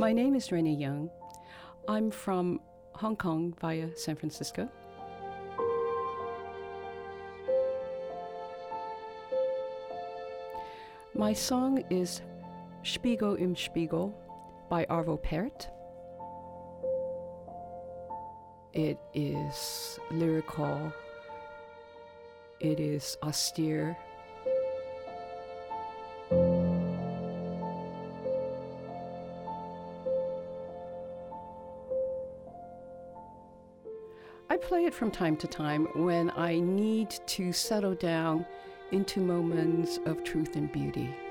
My name is Renee Young. I'm from Hong Kong via San Francisco. My song is Spiegel im Spiegel by Arvo Pärt. It is lyrical. It is austere. I play it from time to time when I need to settle down into moments of truth and beauty.